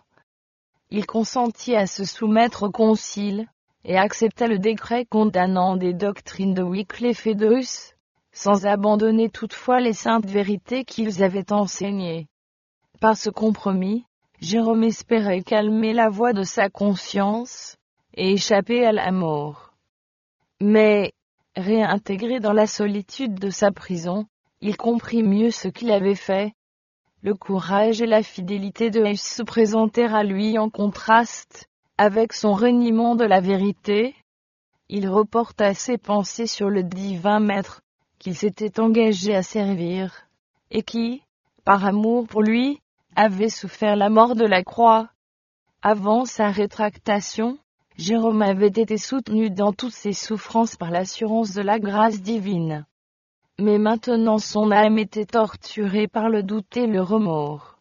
Il consentit à se soumettre au concile, et accepta le décret condamnant des doctrines de Wycliffe et de Huss, sans abandonner toutefois les saintes vérités qu'ils avaient enseignées. Par ce compromis, Jérôme espérait calmer la voix de sa conscience, et échapper à la mort. Mais, réintégré dans la solitude de sa prison, il comprit mieux ce qu'il avait fait. Le courage et la fidélité de Huss se présentèrent à lui en contraste avec son reniement de la vérité. Il reporta ses pensées sur le divin maître, qu'il s'était engagé à servir, et qui, par amour pour lui, avait souffert la mort de la croix. Avant sa rétractation, Jérôme avait été soutenu dans toutes ses souffrances par l'assurance de la grâce divine. Mais maintenant son âme était torturée par le doute et le remords.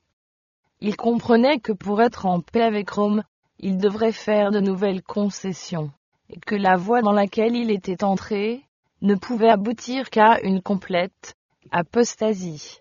Il comprenait que pour être en paix avec Rome, il devrait faire de nouvelles concessions, et que la voie dans laquelle il était entré ne pouvait aboutir qu'à une complète apostasie.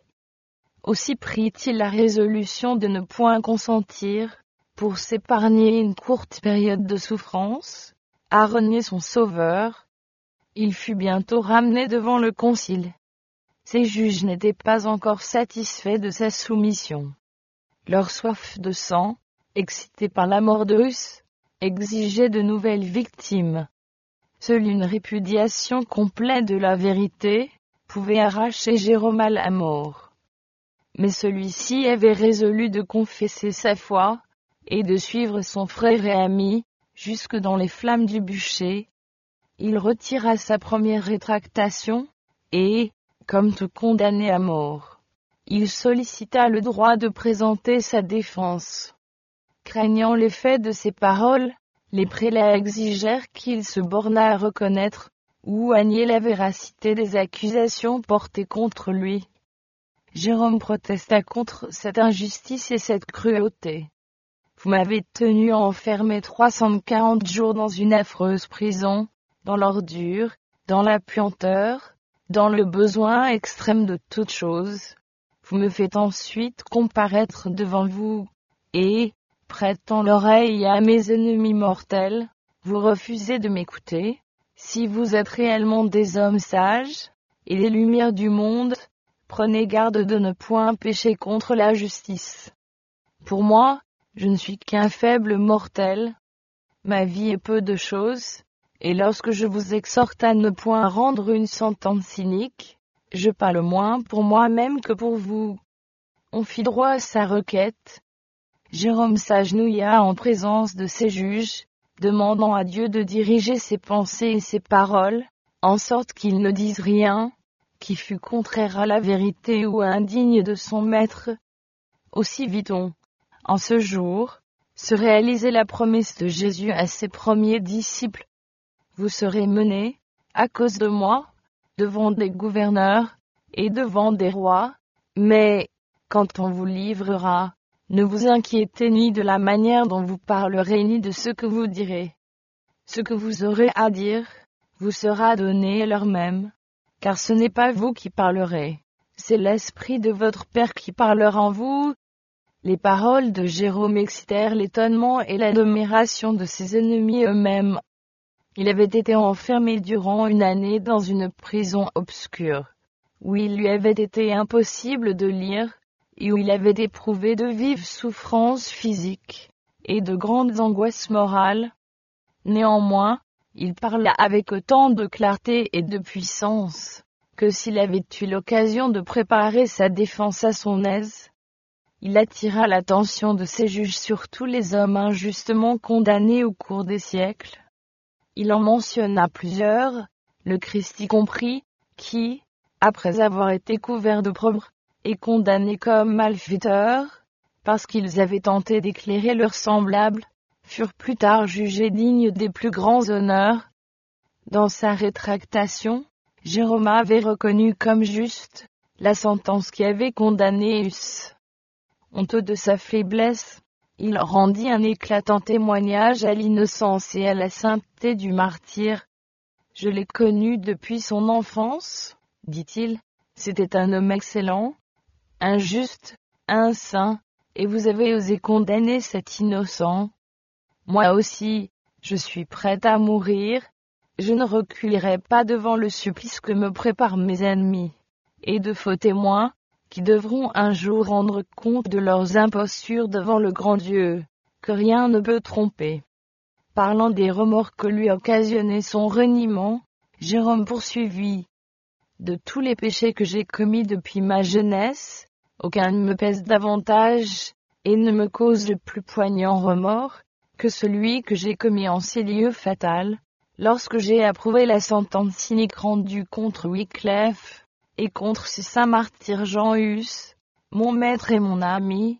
Aussi prit-il la résolution de ne point consentir, pour s'épargner une courte période de souffrance, à renier son sauveur. Il fut bientôt ramené devant le concile. Ses juges n'étaient pas encore satisfaits de sa soumission. Leur soif de sang, excitée par la mort de Huss, exigeait de nouvelles victimes. Seule une répudiation complète de la vérité pouvait arracher Jérôme à la mort. Mais celui-ci avait résolu de confesser sa foi, et de suivre son frère et ami, jusque dans les flammes du bûcher. Il retira sa première rétractation, et, comme tout condamné à mort, il sollicita le droit de présenter sa défense. Craignant l'effet de ses paroles, les prélats exigèrent qu'il se bornât à reconnaître, ou à nier la véracité des accusations portées contre lui. Jérôme protesta contre cette injustice et cette cruauté. Vous m'avez tenu enfermé trois cent quarante jours dans une affreuse prison, dans l'ordure, dans la puanteur, dans le besoin extrême de toutes choses. Vous me faites ensuite comparaître devant vous, et, prêtant l'oreille à mes ennemis mortels, vous refusez de m'écouter. Si vous êtes réellement des hommes sages, et les lumières du monde, prenez garde de ne point pécher contre la justice. Pour moi, je ne suis qu'un faible mortel. Ma vie est peu de choses, et lorsque je vous exhorte à ne point rendre une sentence cynique, je parle moins pour moi-même que pour vous. On fit droit à sa requête. Jérôme s'agenouilla en présence de ses juges, demandant à Dieu de diriger ses pensées et ses paroles, en sorte qu'il ne dise rien qui fût contraire à la vérité ou indigne de son maître. Aussi vit-on, en ce jour, se réaliser la promesse de Jésus à ses premiers disciples. Vous serez menés, à cause de moi, devant des gouverneurs, et devant des rois, mais, quand on vous livrera, ne vous inquiétez ni de la manière dont vous parlerez ni de ce que vous direz. Ce que vous aurez à dire, vous sera donné l'heure même, car ce n'est pas vous qui parlerez, c'est l'Esprit de votre Père qui parlera en vous. Les paroles de Jérôme excitèrent l'étonnement et l'admiration de ses ennemis eux-mêmes. Il avait été enfermé durant une année dans une prison obscure, où il lui avait été impossible de lire, et où il avait éprouvé de vives souffrances physiques, et de grandes angoisses morales. Néanmoins, il parla avec autant de clarté et de puissance, que s'il avait eu l'occasion de préparer sa défense à son aise. Il attira l'attention de ses juges sur tous les hommes injustement condamnés au cours des siècles. Il en mentionna plusieurs, le Christ y compris, qui, après avoir été couverts d'opprobre, et condamnés comme malfaiteurs, parce qu'ils avaient tenté d'éclairer leurs semblables, furent plus tard jugés dignes des plus grands honneurs. Dans sa rétractation, Jérôme avait reconnu comme juste la sentence qui avait condamné Huss. Honteux de sa faiblesse, il rendit un éclatant témoignage à l'innocence et à la sainteté du martyr. « Je l'ai connu depuis son enfance, dit-il, c'était un homme excellent, un juste, un saint, et vous avez osé condamner cet innocent. Moi aussi, je suis prêt à mourir, je ne reculerai pas devant le supplice que me préparent mes ennemis, et de faux témoins, qui devront un jour rendre compte de leurs impostures devant le grand Dieu, que rien ne peut tromper. » Parlant des remords que lui occasionnait son reniement, Jérôme poursuivit. « De tous les péchés que j'ai commis depuis ma jeunesse, aucun ne me pèse davantage, et ne me cause le plus poignant remords, que celui que j'ai commis en ces lieux fatals, lorsque j'ai approuvé la sentence cynique rendue contre Wycliffe, et contre ce saint martyr Jean Hus, mon maître et mon ami.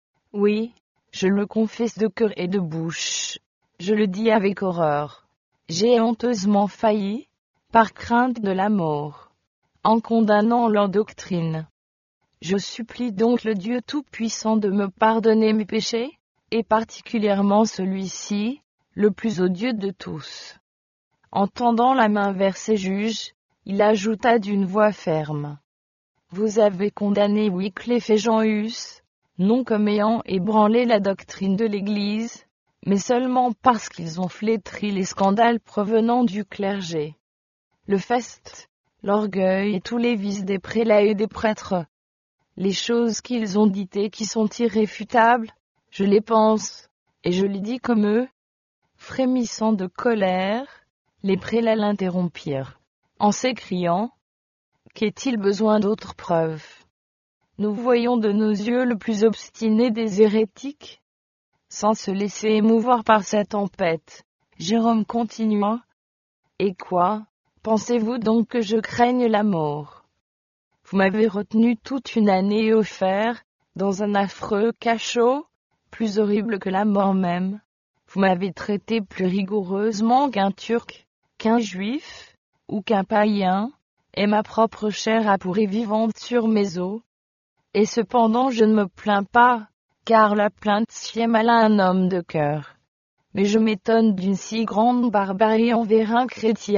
Oui, je le confesse de cœur et de bouche, je le dis avec horreur. J'ai honteusement failli, par crainte de la mort, en condamnant leur doctrine. Je supplie donc le Dieu Tout-Puissant de me pardonner mes péchés, et particulièrement celui-ci, le plus odieux de tous. » En tendant la main vers ses juges, il ajouta d'une voix ferme. « Vous avez condamné Wycliffe et Jean Hus, non comme ayant ébranlé la doctrine de l'Église, mais seulement parce qu'ils ont flétri les scandales provenant du clergé. Le faste, l'orgueil et tous les vices des prélats et des prêtres. Les choses qu'ils ont dites et qui sont irréfutables, je les pense, et je les dis comme eux. » Frémissant de colère, les prélats l'interrompirent, en s'écriant « Qu'est-il besoin d'autres preuves? Nous voyons de nos yeux le plus obstiné des hérétiques. » Sans se laisser émouvoir par sa tempête, Jérôme continua. « Et quoi, pensez-vous donc que je craigne la mort? Vous m'avez retenu toute une année et offert, dans un affreux cachot, plus horrible que la mort même. Vous m'avez traité plus rigoureusement qu'un Turc, qu'un Juif, ou qu'un païen, et ma propre chair a pourri vivante sur mes os. Et cependant je ne me plains pas, car la plainte sied mal à un homme de cœur. Mais je m'étonne d'une si grande barbarie envers un chrétien. »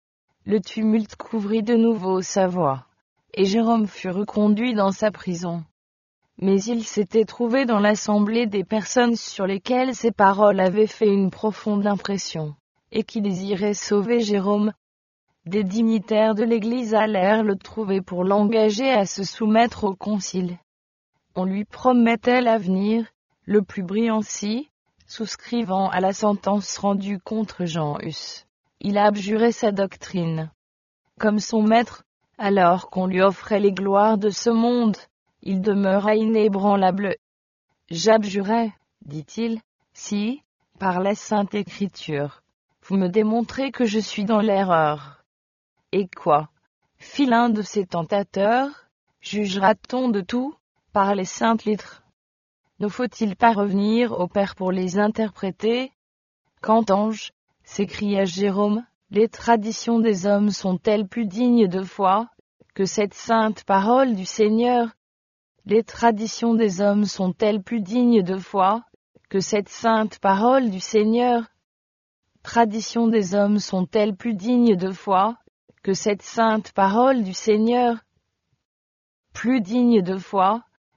Le tumulte couvrit de nouveau sa voix, et Jérôme fut reconduit dans sa prison. Mais il s'était trouvé dans l'assemblée des personnes sur lesquelles ces paroles avaient fait une profonde impression, et qui désiraient sauver Jérôme. Des dignitaires de l'Église allèrent le trouver pour l'engager à se soumettre au concile. On lui promettait l'avenir, le plus brillant si, souscrivant à la sentence rendue contre Jean Hus, il abjurait sa doctrine. Comme son maître, alors qu'on lui offrait les gloires de ce monde, il demeura inébranlable. « J'abjurais, dit-il, si, par la Sainte Écriture, vous me démontrez que je suis dans l'erreur. » « Et quoi, fit l'un de ces tentateurs, jugera-t-on de tout, par les saintes lettres? Ne faut-il pas revenir au Père pour les interpréter? Qu'entends-je? S'écria Jérôme, les traditions des hommes sont-elles plus dignes de foi, que cette sainte parole du Seigneur? Les traditions des hommes sont-elles plus dignes de foi, que cette sainte parole du Seigneur? Traditions des hommes sont-elles plus dignes de foi, que cette sainte parole du Seigneur? Plus digne de foi,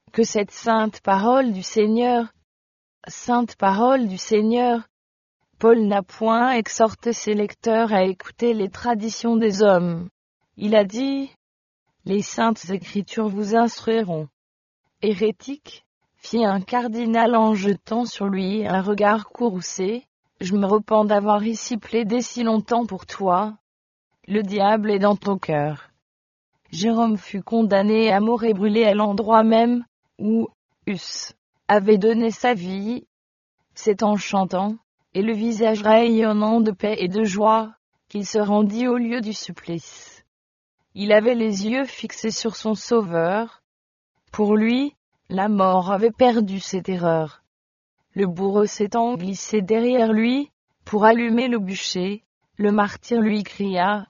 que cette sainte parole du Seigneur, sainte parole du Seigneur, Paul n'a point exhorté ses lecteurs à écouter les traditions des hommes. Il a dit, « Les saintes écritures vous instruiront. » Hérétique, fit un cardinal en jetant sur lui un regard courroucé, « Je me repens d'avoir ici plaidé si longtemps pour toi. Le diable est dans ton cœur. » Jérôme fut condamné à mort et brûlé à l'endroit même où Huss avait donné sa vie. C'est en chantant, et le visage rayonnant de paix et de joie, qu'il se rendit au lieu du supplice. Il avait les yeux fixés sur son Sauveur. Pour lui, la mort avait perdu ses terreurs. Le bourreau s'étant glissé derrière lui, pour allumer le bûcher, le martyr lui cria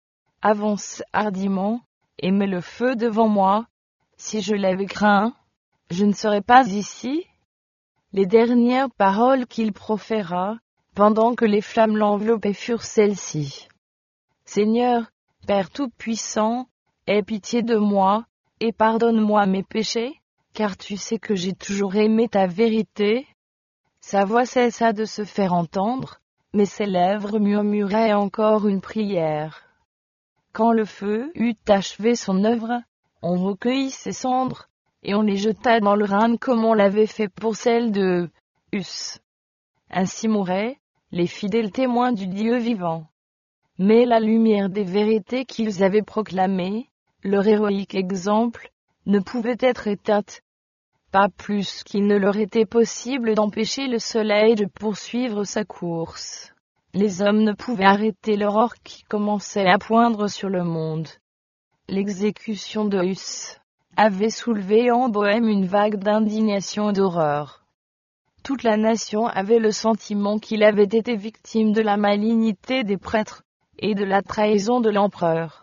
« Avance hardiment, et mets le feu devant moi. Si je l'avais craint, je ne serais pas ici. » Les dernières paroles qu'il proféra, pendant que les flammes l'enveloppaient, furent celles-ci. « Seigneur, Père Tout-Puissant, aie pitié de moi, et pardonne-moi mes péchés, car tu sais que j'ai toujours aimé ta vérité. » Sa voix cessa de se faire entendre, mais ses lèvres murmuraient encore une prière. Quand le feu eut achevé son œuvre, on recueillit ses cendres, et on les jeta dans le Rhin comme on l'avait fait pour celles de Huss. Ainsi mouraient les fidèles témoins du Dieu vivant. Mais la lumière des vérités qu'ils avaient proclamées, leur héroïque exemple, ne pouvait être éteinte, pas plus qu'il ne leur était possible d'empêcher le soleil de poursuivre sa course. Les hommes ne pouvaient arrêter l'aurore qui commençait à poindre sur le monde. L'exécution de Huss avait soulevé en Bohême une vague d'indignation et d'horreur. Toute la nation avait le sentiment qu'il avait été victime de la malignité des prêtres et de la trahison de l'empereur.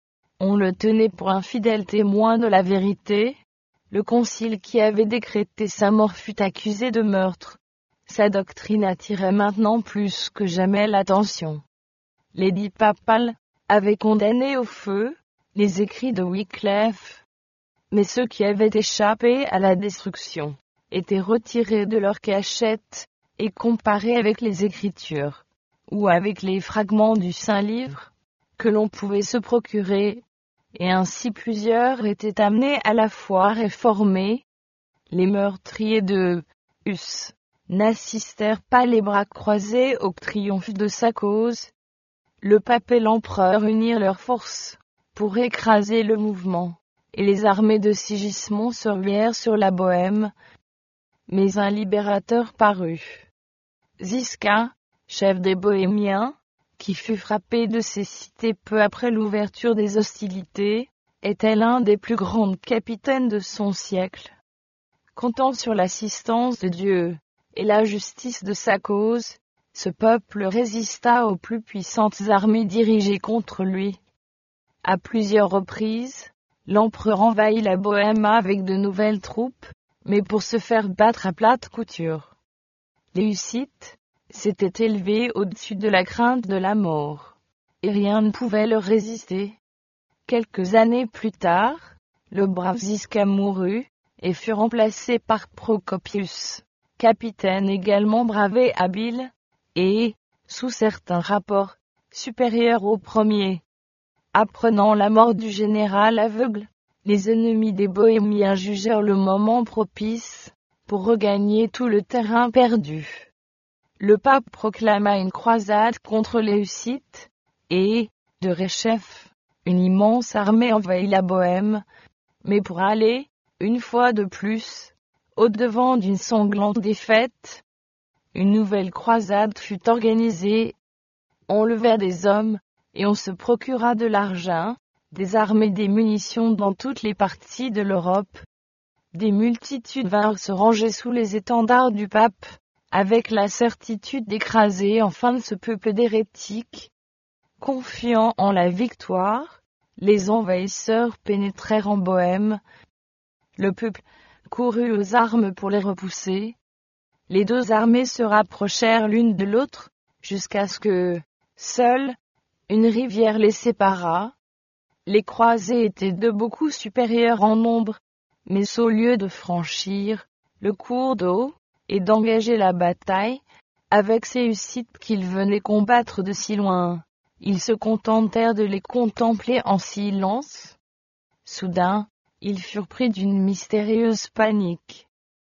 On le tenait pour un fidèle témoin de la vérité. Le concile qui avait décrété sa mort fut accusé de meurtre. Sa doctrine attirait maintenant plus que jamais l'attention. L'édit papal avait condamné au feu les écrits de Wycliffe. Mais ceux qui avaient échappé à la destruction étaient retirés de leur cachette et comparés avec les Écritures, ou avec les fragments du Saint-Livre, que l'on pouvait se procurer, et ainsi plusieurs étaient amenés à la foi réformée. Les meurtriers de Huss n'assistèrent pas les bras croisés au triomphe de sa cause. Le pape et l'empereur unirent leurs forces pour écraser le mouvement, et les armées de Sigismond se ruèrent sur la Bohême. Mais un libérateur parut. Ziska, chef des Bohémiens, qui fut frappé de cécité peu après l'ouverture des hostilités, était l'un des plus grands capitaines de son siècle. Comptant sur l'assistance de Dieu et la justice de sa cause, ce peuple résista aux plus puissantes armées dirigées contre lui. À plusieurs reprises, l'empereur envahit la Bohême avec de nouvelles troupes, mais pour se faire battre à plate couture. Les Hussites s'étaient élevés au-dessus de la crainte de la mort, et rien ne pouvait leur résister. Quelques années plus tard, le brave Ziska mourut, et fut remplacé par Procopius, capitaine également brave et habile, et, sous certains rapports, supérieur au premier. Apprenant la mort du général aveugle, les ennemis des Bohémiens jugèrent le moment propice pour regagner tout le terrain perdu. Le pape proclama une croisade contre les Hussites, et, de rechef, une immense armée envahit la Bohême, mais pour aller, une fois de plus, au-devant d'une sanglante défaite, une nouvelle croisade fut organisée. On leva des hommes, et on se procura de l'argent, des armes et des munitions dans toutes les parties de l'Europe. Des multitudes vinrent se ranger sous les étendards du pape, avec la certitude d'écraser enfin ce peuple d'hérétiques. Confiants en la victoire, les envahisseurs pénétrèrent en Bohême. Le peuple courut aux armes pour les repousser. Les deux armées se rapprochèrent l'une de l'autre, jusqu'à ce que, seule, une rivière les séparât. Les croisés étaient de beaucoup supérieurs en nombre, Mais au lieu de franchir le cours d'eau et d'engager la bataille avec ces Hussites qu'ils venaient combattre de si loin, ils se contentèrent de les contempler en silence. Soudain, ils furent pris d'une mystérieuse panique.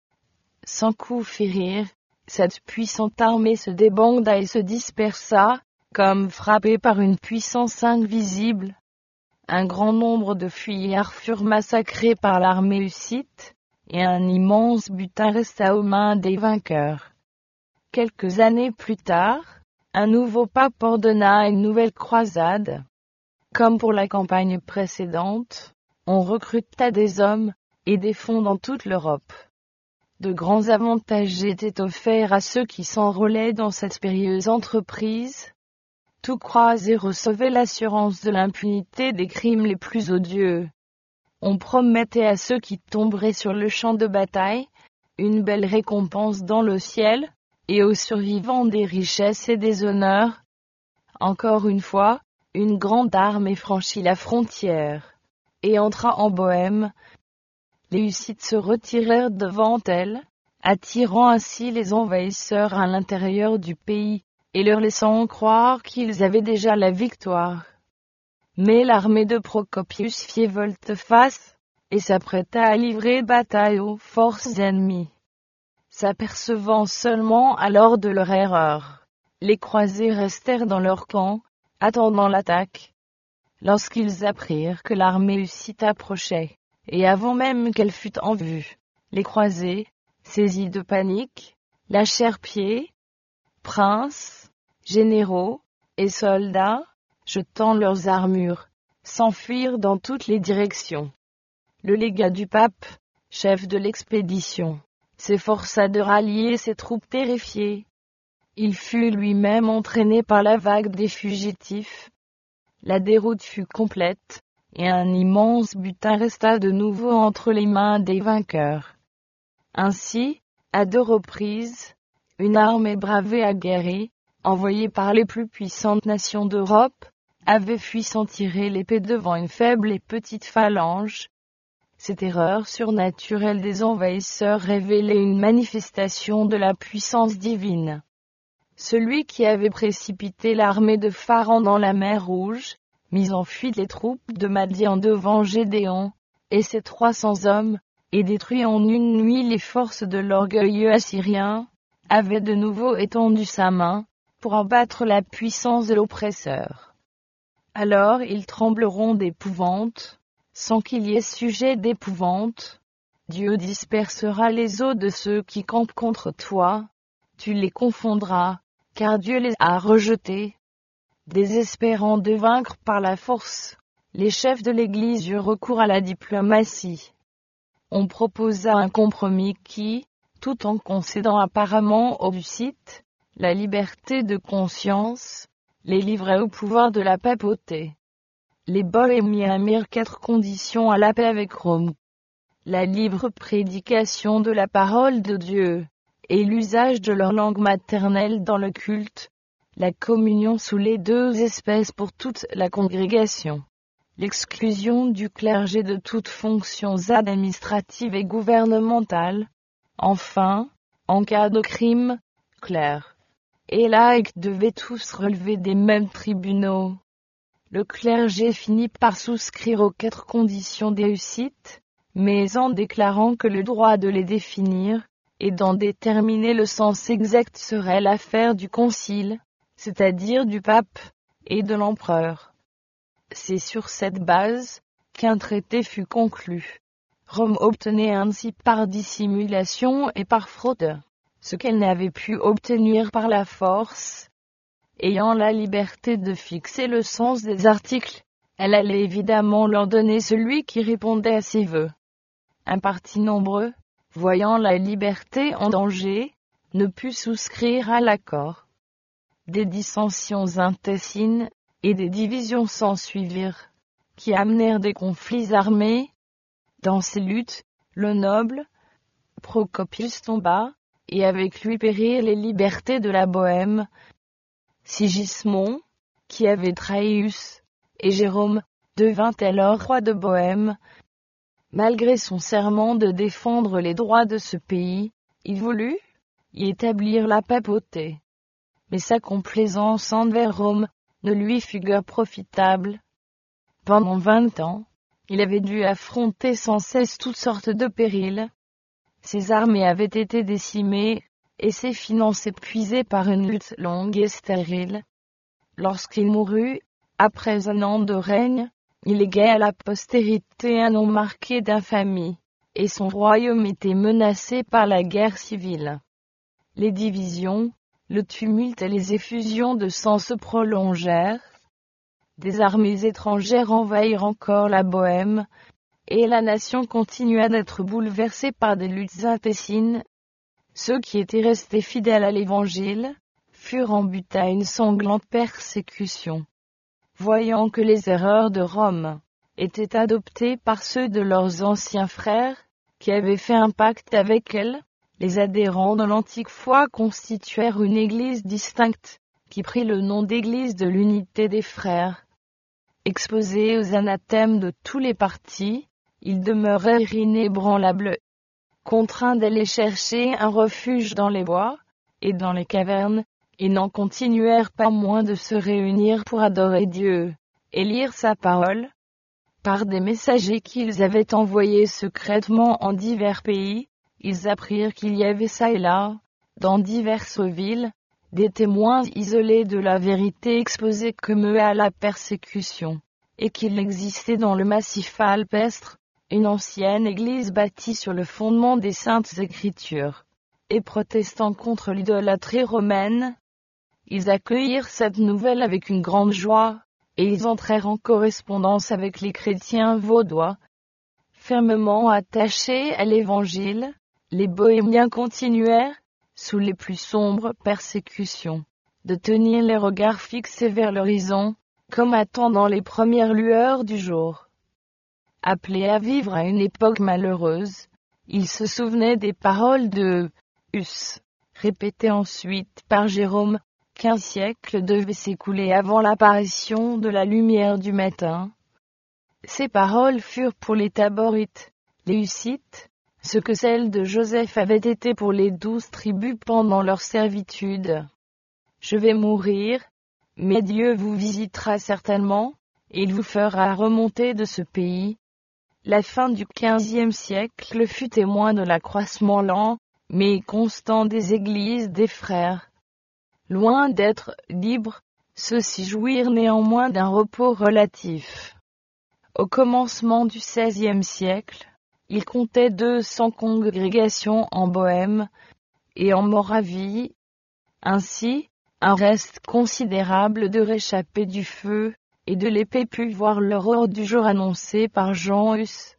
Sans coup férir, cette puissante armée se débanda et se dispersa, comme frappée par une puissance invisible. Un grand nombre de fuyards furent massacrés par l'armée hussite, et un immense butin resta aux mains des vainqueurs. Quelques années plus tard, un nouveau pape ordonna une nouvelle croisade. Comme pour la campagne précédente, on recruta des hommes et des fonds dans toute l'Europe. De grands avantages étaient offerts à ceux qui s'enrôlaient dans cette périlleuse entreprise. Tout croisé recevait l'assurance de l'impunité des crimes les plus odieux. On promettait à ceux qui tomberaient sur le champ de bataille une belle récompense dans le ciel, et aux survivants des richesses et des honneurs. Encore une fois, une grande armée franchit la frontière et entra en Bohême. Les Hussites se retirèrent devant elle, attirant ainsi les envahisseurs à l'intérieur du pays, et leur laissant croire qu'ils avaient déjà la victoire. Mais l'armée de Procopius fit volte-face, et s'apprêta à livrer bataille aux forces ennemies. S'apercevant seulement alors de leur erreur, les croisés restèrent dans leur camp, attendant l'attaque. Lorsqu'ils apprirent que l'armée hussite approchait, et avant même qu'elle fût en vue, les croisés, saisis de panique, lâchèrent pied. Princes, généraux et soldats, jetant leurs armures, s'enfuirent dans toutes les directions. Le légat du pape, chef de l'expédition, s'efforça de rallier ses troupes terrifiées. Il fut lui-même entraîné par la vague des fugitifs. La déroute fut complète, et un immense butin resta de nouveau entre les mains des vainqueurs. Ainsi, à deux reprises, une armée brave et aguerrie, envoyée par les plus puissantes nations d'Europe, avait fui sans tirer l'épée devant une faible et petite phalange. Cette erreur surnaturelle des envahisseurs révélait une manifestation de la puissance divine. Celui qui avait précipité l'armée de Pharaon dans la mer Rouge, mis en fuite les troupes de Madian devant Gédéon, et ses trois cents hommes, et détruit en une nuit les forces de l'orgueilleux assyrien, avait de nouveau étendu sa main, pour abattre la puissance de l'oppresseur. Alors ils trembleront d'épouvante, sans qu'il y ait sujet d'épouvante. Dieu dispersera les os de ceux qui campent contre toi, tu les confondras, car Dieu les a rejetés. Désespérant de vaincre par la force, les chefs de l'Église eurent recours à la diplomatie. On proposa un compromis qui, tout en concédant apparemment aux Hussites la liberté de conscience, les livrait au pouvoir de la papauté. Les Bohémiens mirent quatre conditions à la paix avec Rome. La libre prédication de la parole de Dieu, et l'usage de leur langue maternelle dans le culte, la communion sous les deux espèces pour toute la congrégation, l'exclusion du clergé de toutes fonctions administratives et gouvernementales, enfin, en cas de crime, clercs et laïcs devaient tous relever des mêmes tribunaux. Le clergé finit par souscrire aux quatre conditions des Hussites, mais en déclarant que le droit de les définir, et d'en déterminer le sens exact serait l'affaire du concile, c'est-à-dire du pape, et de l'empereur. C'est sur cette base qu'un traité fut conclu. Rome obtenait ainsi par dissimulation et par fraude ce qu'elle n'avait pu obtenir par la force. Ayant la liberté de fixer le sens des articles, elle allait évidemment leur donner celui qui répondait à ses vœux. Un parti nombreux, voyant la liberté en danger, ne put souscrire à l'accord. Des dissensions intestines et des divisions s'ensuivirent, qui amenèrent des conflits armés. Dans ces luttes, le noble Procopius tomba, et avec lui périrent les libertés de la Bohême. Sigismond, qui avait trahi Huss, et Jérôme, devint alors roi de Bohême. Malgré son serment de défendre les droits de ce pays, il voulut y établir la papauté. Mais sa complaisance envers Rome ne lui fut guère profitable. Pendant vingt ans, il avait dû affronter sans cesse toutes sortes de périls. Ses armées avaient été décimées, et ses finances épuisées par une lutte longue et stérile. Lorsqu'il mourut, après un an de règne, il légua à la postérité un nom marqué d'infamie, et son royaume était menacé par la guerre civile. Les divisions, le tumulte et les effusions de sang se prolongèrent. Des armées étrangères envahirent encore la Bohême, et la nation continua d'être bouleversée par des luttes intestines. Ceux qui étaient restés fidèles à l'Évangile furent en butte à une sanglante persécution. Voyant que les erreurs de Rome étaient adoptées par ceux de leurs anciens frères, qui avaient fait un pacte avec elle, les adhérents de l'antique foi constituèrent une église distincte, qui prit le nom d'église de l'unité des frères. Exposés aux anathèmes de tous les partis, ils demeurèrent inébranlables, contraints d'aller chercher un refuge dans les bois et dans les cavernes, et n'en continuèrent pas moins de se réunir pour adorer Dieu et lire sa parole. Par des messagers qu'ils avaient envoyés secrètement en divers pays, ils apprirent qu'il y avait çà et là, dans diverses villes, des témoins isolés de la vérité exposés comme eux à la persécution, et qu'il existait dans le massif alpestre une ancienne église bâtie sur le fondement des saintes écritures, et protestant contre l'idolâtrie romaine. Ils accueillirent cette nouvelle avec une grande joie, et ils entrèrent en correspondance avec les chrétiens vaudois. Fermement attachés à l'Évangile, les Bohémiens continuèrent, sous les plus sombres persécutions, de tenir les regards fixés vers l'horizon, comme attendant les premières lueurs du jour. Appelés à vivre à une époque malheureuse, ils se souvenaient des paroles de Huss, répétées ensuite par Jérôme. Qu'un siècle devait s'écouler avant l'apparition de la lumière du matin. Ces paroles furent pour les Taborites, les Hussites, ce que celles de Joseph avaient été pour les douze tribus pendant leur servitude. Je vais mourir, mais Dieu vous visitera certainement, et il vous fera remonter de ce pays. La fin du quinzième siècle fut témoin de l'accroissement lent, mais constant des églises des frères. Loin d'être libres, ceux-ci jouirent néanmoins d'un repos relatif. Au commencement du seizième siècle, il comptait deux cents congrégations en Bohême et en Moravie. Ainsi, un reste considérable de réchappés du feu et de l'épée put voir l'aurore du jour annoncée par Jean Hus.